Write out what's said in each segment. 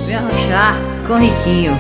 me arranchar com Riquinho.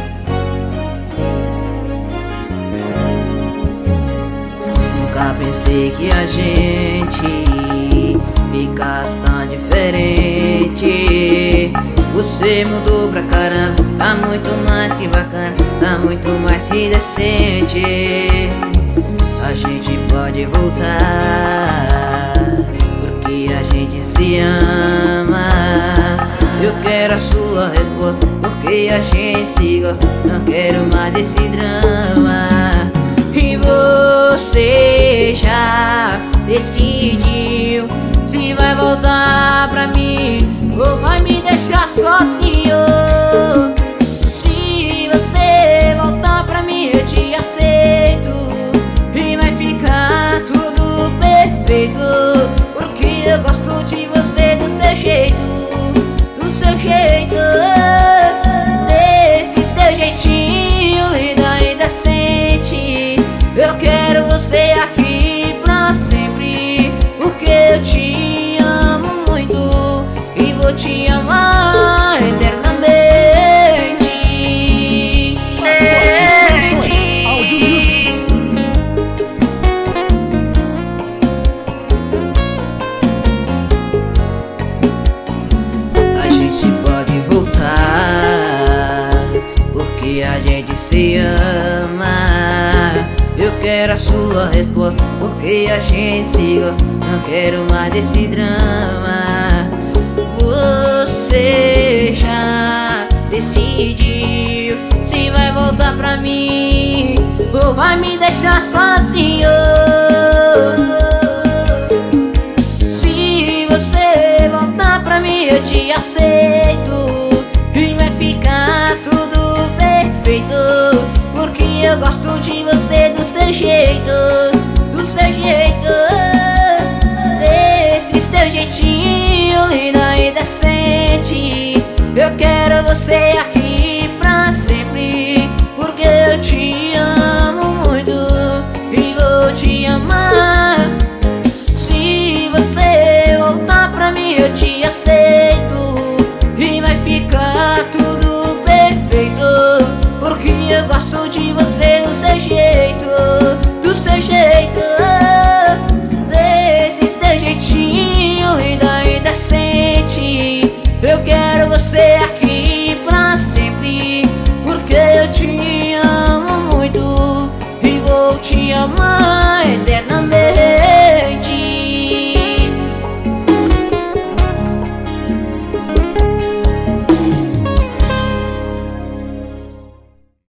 Nunca pensei que a gente ficasse tão diferente. Você mudou pra caramba, tá muito mais que bacana, tá muito mais que decente. A gente pode voltar, porque a gente se ama. Eu quero a sua resposta, porque a gente se gosta. Não quero mais desse drama. E você já decidiu se vai voltar pra mim ou vai me deixar sozinho? Se você voltar pra mim eu te aceito e vai ficar tudo perfeito, porque eu gosto de você do seu jeito, do seu jeito, desse seu jeitinho lindo e decente. Eu quero você aqui pra sempre, porque eu te amo muito e vou te amar eternamente. A gente pode voltar, porque a gente se ama. Eu quero a sua resposta, porque a gente se gosta. Não quero mais desse drama. Você já decidiu se vai voltar pra mim ou vai me deixar sozinho? Se você voltar pra mim eu te aceito e vai ficar tudo perfeito, porque eu gosto de você do seu jeito, do seu jeito, desse seu jeitinho lindo e decente. Eu quero você aqui